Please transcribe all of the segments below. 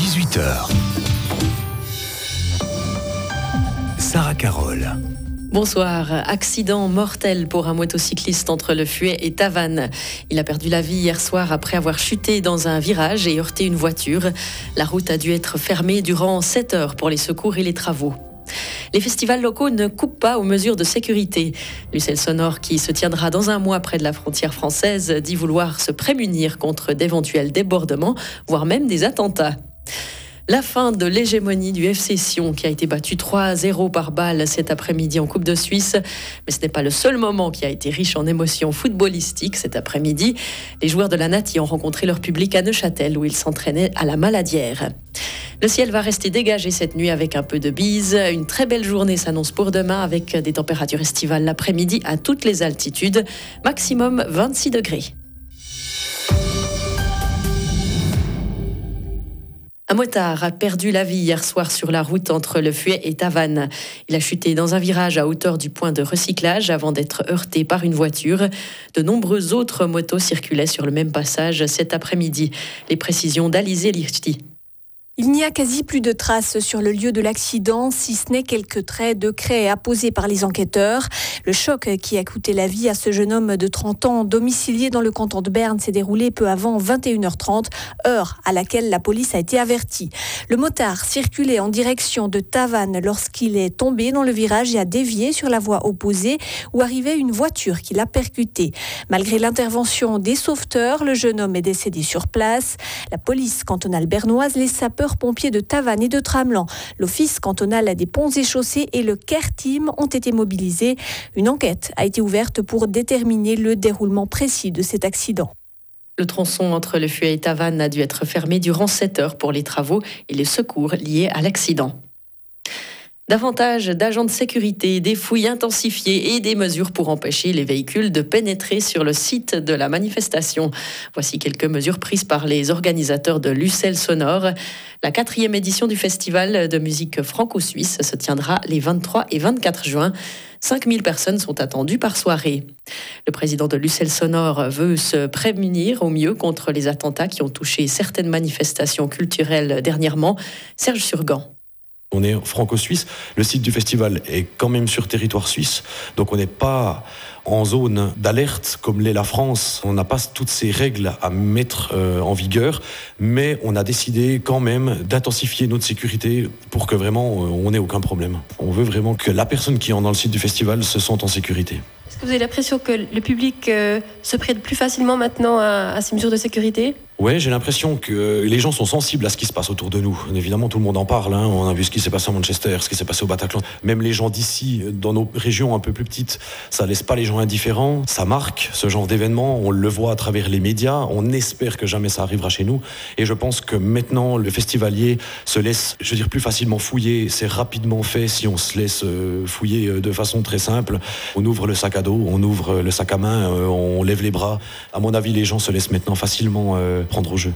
18h. Sarah Carole. Bonsoir. Accident mortel pour un motocycliste entre Le Fuet et Tavannes. Il a perdu la vie hier soir après avoir chuté dans un virage et heurté une voiture. La route a dû être fermée durant 7 heures pour les secours et les travaux. Les festivals locaux ne coupent pas aux mesures de sécurité. Lucelle Sonore, qui se tiendra dans un mois près de la frontière française, dit vouloir se prémunir contre d'éventuels débordements, voire même des attentats. La fin de l'hégémonie du FC Sion qui a été battu 3-0 par balle cet après-midi en Coupe de Suisse. Mais ce n'est pas le seul moment qui a été riche en émotions footballistiques cet après-midi. Les joueurs de la Nati ont rencontré leur public à Neuchâtel où ils s'entraînaient à la Maladière. Le ciel va rester dégagé cette nuit avec un peu de bise. Une très belle journée s'annonce pour demain avec des températures estivales l'après-midi à toutes les altitudes. Maximum 26 degrés. Un motard a perdu la vie hier soir sur la route entre Le Fuet et Tavannes. Il a chuté dans un virage à hauteur du point de recyclage avant d'être heurté par une voiture. De nombreuses autres motos circulaient sur le même passage cet après-midi. Les précisions d'Alizé Lichti. Il n'y a quasi plus de traces sur le lieu de l'accident, si ce n'est quelques traits de craie apposés par les enquêteurs. Le choc qui a coûté la vie à ce jeune homme de 30 ans, domicilié dans le canton de Berne, s'est déroulé peu avant 21h30, heure à laquelle la police a été avertie. Le motard circulait en direction de Tavannes lorsqu'il est tombé dans le virage et a dévié sur la voie opposée où arrivait une voiture qui l'a percuté. Malgré l'intervention des sauveteurs, le jeune homme est décédé sur place. La police cantonale bernoise, les sapeurs-pompiers de Tavannes et de Tramelan, l'Office cantonal des ponts et chaussées et le CARE Team ont été mobilisés. Une enquête a été ouverte pour déterminer le déroulement précis de cet accident. Le tronçon entre Le Fuet et Tavannes a dû être fermé durant 7 heures pour les travaux et les secours liés à l'accident. Davantage d'agents de sécurité, des fouilles intensifiées et des mesures pour empêcher les véhicules de pénétrer sur le site de la manifestation. Voici quelques mesures prises par les organisateurs de Lucelle Sonore. La 4e édition du festival de musique franco-suisse se tiendra les 23 et 24 juin. 5000 personnes sont attendues par soirée. Le président de Lucelle Sonore veut se prémunir au mieux contre les attentats qui ont touché certaines manifestations culturelles dernièrement. Serge Surgan. On est franco-suisse, le site du festival est quand même sur territoire suisse, donc on n'est pas en zone d'alerte comme l'est la France. On n'a pas toutes ces règles à mettre en vigueur, mais on a décidé quand même d'intensifier notre sécurité pour que vraiment on n'ait aucun problème. On veut vraiment que la personne qui est dans le site du festival se sente en sécurité. Est-ce que vous avez l'impression que le public se prête plus facilement maintenant à ces mesures de sécurité ? Ouais, j'ai l'impression que les gens sont sensibles à ce qui se passe autour de nous. Évidemment, tout le monde en parle. On a vu ce qui s'est passé à Manchester, ce qui s'est passé au Bataclan. Même les gens d'ici, dans nos régions un peu plus petites, ça laisse pas les gens indifférents. Ça marque ce genre d'événement. On le voit à travers les médias. On espère que jamais ça arrivera chez nous. Et je pense que maintenant, le festivalier se laisse, plus facilement fouiller. C'est rapidement fait si on se laisse fouiller de façon très simple. On ouvre le sac à dos, on ouvre le sac à main, on lève les bras. À mon avis, les gens se laissent maintenant facilement prendre au jeu.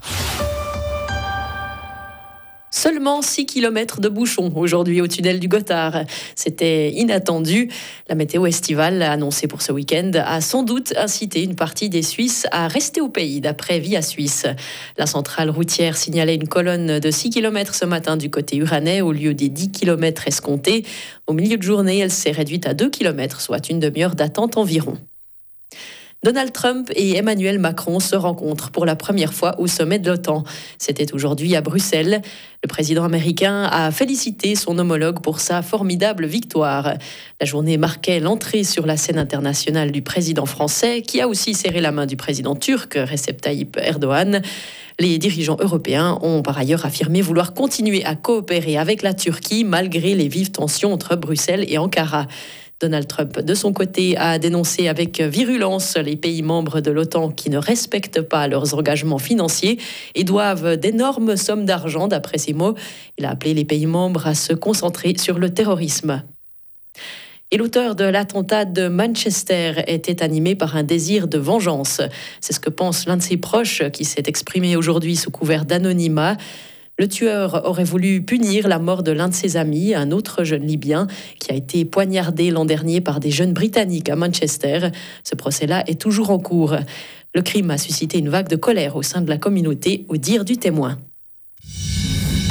Seulement 6 km de bouchons aujourd'hui au tunnel du Gothard. C'était inattendu. La météo estivale annoncée pour ce week-end a sans doute incité une partie des Suisses à rester au pays, d'après Via Suisse. La centrale routière signalait une colonne de 6 km ce matin du côté uranais au lieu des 10 km escomptés. Au milieu de journée, elle s'est réduite à 2 km, soit une demi-heure d'attente environ. Donald Trump et Emmanuel Macron se rencontrent pour la première fois au sommet de l'OTAN. C'était aujourd'hui à Bruxelles. Le président américain a félicité son homologue pour sa formidable victoire. La journée marquait l'entrée sur la scène internationale du président français, qui a aussi serré la main du président turc, Recep Tayyip Erdogan. Les dirigeants européens ont par ailleurs affirmé vouloir continuer à coopérer avec la Turquie malgré les vives tensions entre Bruxelles et Ankara. Donald Trump, de son côté, a dénoncé avec virulence les pays membres de l'OTAN qui ne respectent pas leurs engagements financiers et doivent d'énormes sommes d'argent, d'après ses mots. Il a appelé les pays membres à se concentrer sur le terrorisme. Et l'auteur de l'attentat de Manchester était animé par un désir de vengeance. C'est ce que pense l'un de ses proches qui s'est exprimé aujourd'hui sous couvert d'anonymat. Le tueur aurait voulu punir la mort de l'un de ses amis, un autre jeune Libyen, qui a été poignardé l'an dernier par des jeunes Britanniques à Manchester. Ce procès-là est toujours en cours. Le crime a suscité une vague de colère au sein de la communauté, au dire du témoin.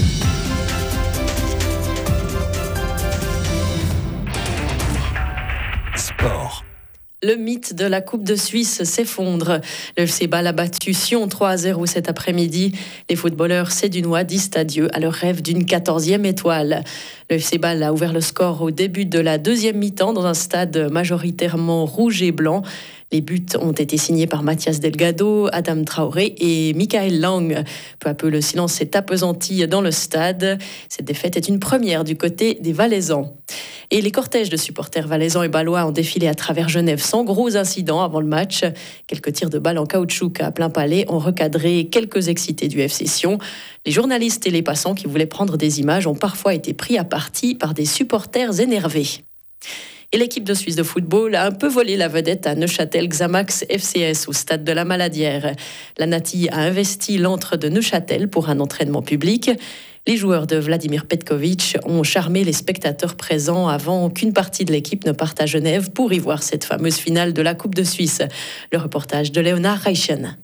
Le mythe de la Coupe de Suisse s'effondre. Le FC Bâle a battu Sion 3-0 cet après-midi. Les footballeurs sédunois disent adieu à leur rêve d'une 14e étoile. Le FC Bâle a ouvert le score au début de la deuxième mi-temps dans un stade majoritairement rouge et blanc. Les buts ont été signés par Mathias Delgado, Adam Traoré et Michael Lang. Peu à peu, le silence s'est appesanti dans le stade. Cette défaite est une première du côté des Valaisans. Et les cortèges de supporters valaisans et bâlois ont défilé à travers Genève sans gros incidents avant le match. Quelques tirs de balles en caoutchouc à plein palais ont recadré quelques excités du FC Sion. Les journalistes et les passants qui voulaient prendre des images ont parfois été pris à partie par des supporters énervés. Et l'équipe de Suisse de football a un peu volé la vedette à Neuchâtel Xamax FCS au stade de la Maladière. La Nati a investi l'antre de Neuchâtel pour un entraînement public. Les joueurs de Vladimir Petkovic ont charmé les spectateurs présents avant qu'une partie de l'équipe ne parte à Genève pour y voir cette fameuse finale de la Coupe de Suisse. Le reportage de Léonard Reichen.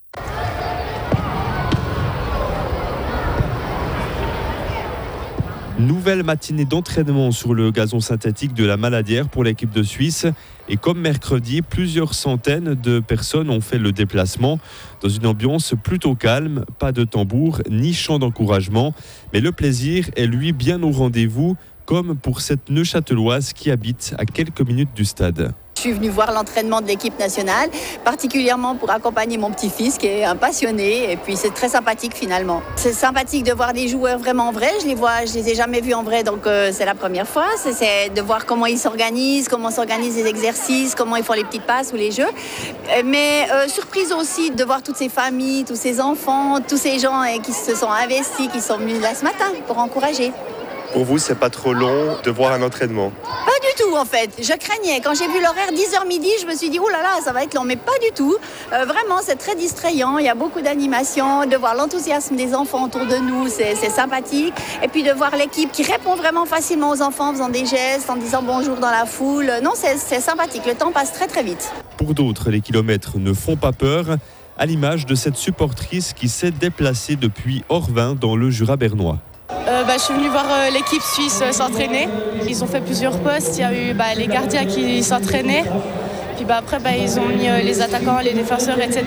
Nouvelle matinée d'entraînement sur le gazon synthétique de la Maladière pour l'équipe de Suisse. Et comme mercredi, plusieurs centaines de personnes ont fait le déplacement dans une ambiance plutôt calme. Pas de tambour ni chant d'encouragement. Mais le plaisir est lui bien au rendez-vous, comme pour cette Neuchâteloise qui habite à quelques minutes du stade. Je suis venue voir l'entraînement de l'équipe nationale, particulièrement pour accompagner mon petit-fils qui est un passionné et puis c'est très sympathique finalement. C'est sympathique de voir des joueurs vraiment en vrai, je les ai jamais vus en vrai donc c'est la première fois. C'est de voir comment ils s'organisent, comment s'organisent les exercices, comment ils font les petites passes ou les jeux. Mais surprise aussi de voir toutes ces familles, tous ces enfants, tous ces gens qui se sont investis, qui sont venus là ce matin pour encourager. Pour vous, c'est pas trop long de voir un entraînement? Pas du tout en fait, je craignais. Quand j'ai vu l'horaire 10h midi, je me suis dit, oh là là, ça va être long, mais pas du tout. Vraiment, c'est très distrayant, il y a beaucoup d'animation, de voir l'enthousiasme des enfants autour de nous, c'est sympathique. Et puis de voir l'équipe qui répond vraiment facilement aux enfants en faisant des gestes, en disant bonjour dans la foule. Non, c'est sympathique, le temps passe très très vite. Pour d'autres, les kilomètres ne font pas peur, à l'image de cette supportrice qui s'est déplacée depuis Orvin dans le Jura bernois. Je suis venue voir l'équipe suisse s'entraîner. Ils ont fait plusieurs postes. Il y a eu les gardiens qui s'entraînaient. Puis après, ils ont mis les attaquants, les défenseurs, etc.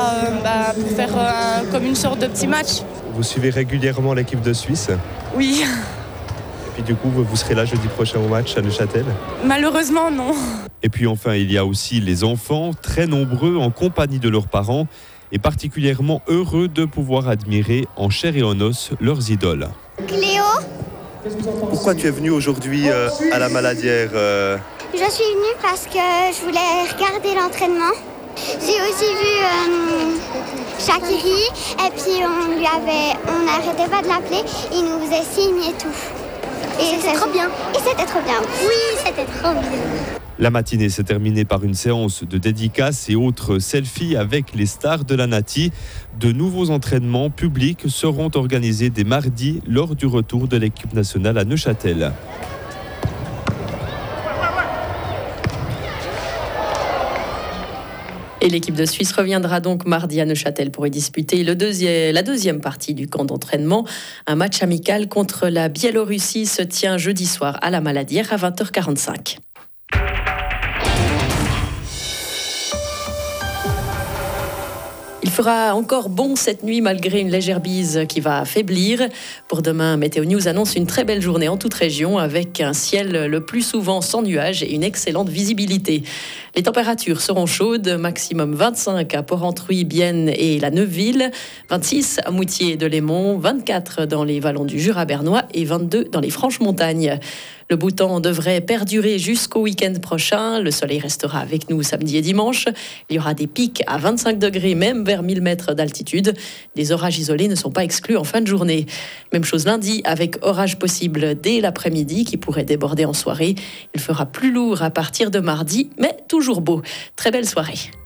Pour faire comme une sorte de petit match. Vous suivez régulièrement l'équipe de Suisse? Oui. Et puis du coup, vous serez là jeudi prochain au match à Neuchâtel? Malheureusement, non. Et puis enfin, il y a aussi les enfants, très nombreux en compagnie de leurs parents et particulièrement heureux de pouvoir admirer en chair et en os leurs idoles. Cléo. Pourquoi tu es venue aujourd'hui à la Maladière Je suis venue parce que je voulais regarder l'entraînement. J'ai aussi vu Shaqiri et puis on n'arrêtait pas de l'appeler, il nous faisait signe et tout. Et c'était trop bien. Et c'était trop bien. Oui, c'était trop bien. La matinée s'est terminée par une séance de dédicaces et autres selfies avec les stars de la Nati. De nouveaux entraînements publics seront organisés dès mardi lors du retour de l'équipe nationale à Neuchâtel. Et l'équipe de Suisse reviendra donc mardi à Neuchâtel pour y disputer la deuxième partie du camp d'entraînement. Un match amical contre la Biélorussie se tient jeudi soir à la Maladière à 20h45. Il fera encore bon cette nuit malgré une légère bise qui va affaiblir. Pour demain, Météo News annonce une très belle journée en toute région avec un ciel le plus souvent sans nuages et une excellente visibilité. Les températures seront chaudes, maximum 25 à Porrentruy, Bienne et la Neuville, 26 à Moutier de Lémont, 24 dans les vallons du Jura bernois et 22 dans les Franches-Montagnes. Le beau temps devrait perdurer jusqu'au week-end prochain. Le soleil restera avec nous samedi et dimanche. Il y aura des pics à 25 degrés, même vers 1000 mètres d'altitude. Des orages isolés ne sont pas exclus en fin de journée. Même chose lundi, avec orage possible dès l'après-midi qui pourrait déborder en soirée. Il fera plus lourd à partir de mardi, mais toujours beau. Très belle soirée.